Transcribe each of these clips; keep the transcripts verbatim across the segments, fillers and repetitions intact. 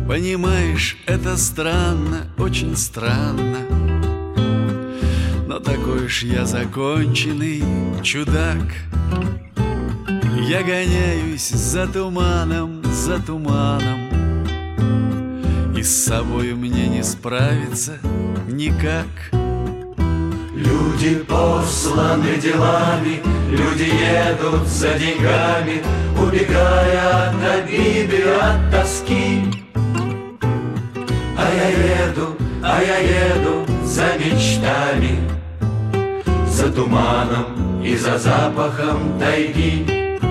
Понимаешь, это странно, очень странно, но такой уж я законченный чудак. Я гоняюсь за туманом, за туманом, и с собой мне не справиться никак. Люди посланы делами, люди едут за деньгами, убегая от обиды, от тоски. А я еду, а я еду за мечтами, за туманом и за запахом тайги.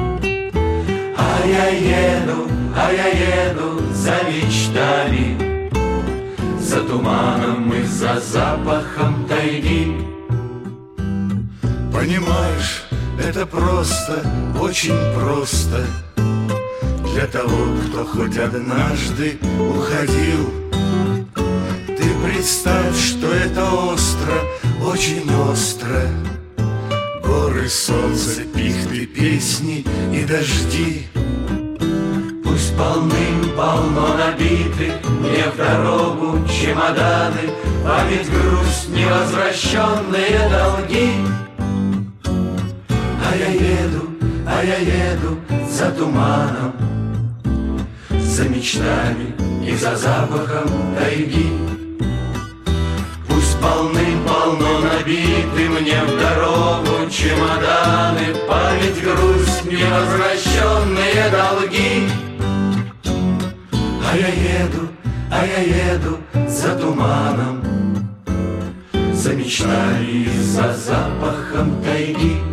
А я еду, а я еду за мечтами, за туманом и за запахом тайги. Понимаешь, это просто, очень просто для того, кто хоть однажды уходил. Ты представь, что это остро, очень остро. Горы, солнце, пихты, песни и дожди. Пусть полным-полно набиты мне в дорогу чемоданы, память, грусть, невозвращенные долги. А я еду, а я еду за туманом, за мечтами и за запахом тайги. Пусть полным-полно набиты мне в дорогу чемоданы, память, грусть, невозвращенные долги. А я еду, а я еду за туманом, за мечтами и за запахом тайги.